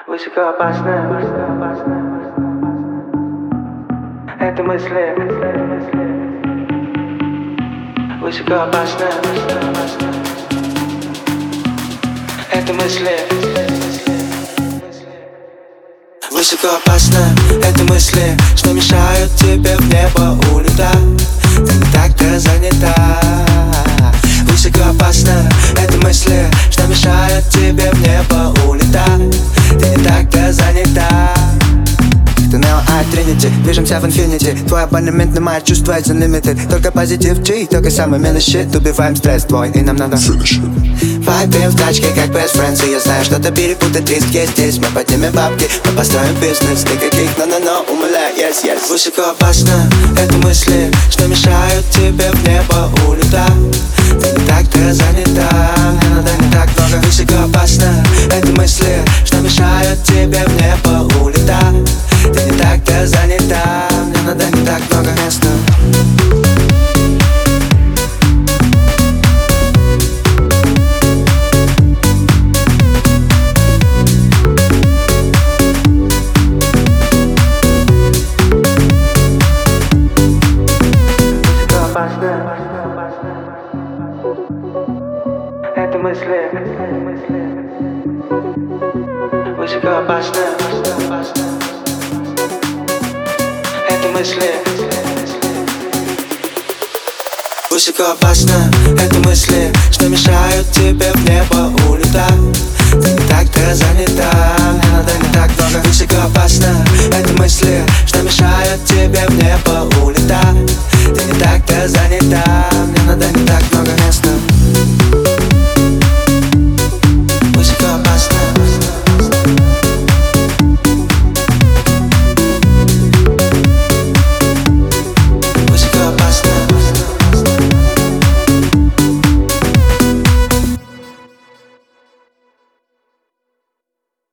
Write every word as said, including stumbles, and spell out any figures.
Высокоопасная, это мысли. Высокоопасная, это мысли. Высокоопасно, это мысли, что мешают тебе в небо улетать. Ты не так-то занята. Высокоопасно, это мысли, что мешают тебе в небо улетать. Ты не так-то занята. Ты Neo I Trinity, движемся в инфинити. Твой абонемент на мои чувства is unlimited. Только позитив G, только самый милый щит. Убиваем стресс твой, и нам надо finish it. Вайпим в тачке, как best friends. И я знаю, что-то перепутать риск есть здесь. Мы поднимем бабки, мы построим бизнес. Никаких но-но-но, умоляю, yes, yes. Высокоопасно, это мысли, что мешают тебе в небо улетать. Ты не так-то занята, мне надо не так много. Высокоопасно, это мысли, что мешают тебе в небо улетать. Ты не так-то занята, мне надо не так много места. Это мысли. Высокоопасно. Это мысли. Высокоопасно, это мысли, что мешают тебе в небо улетать. Ты не так-то занята.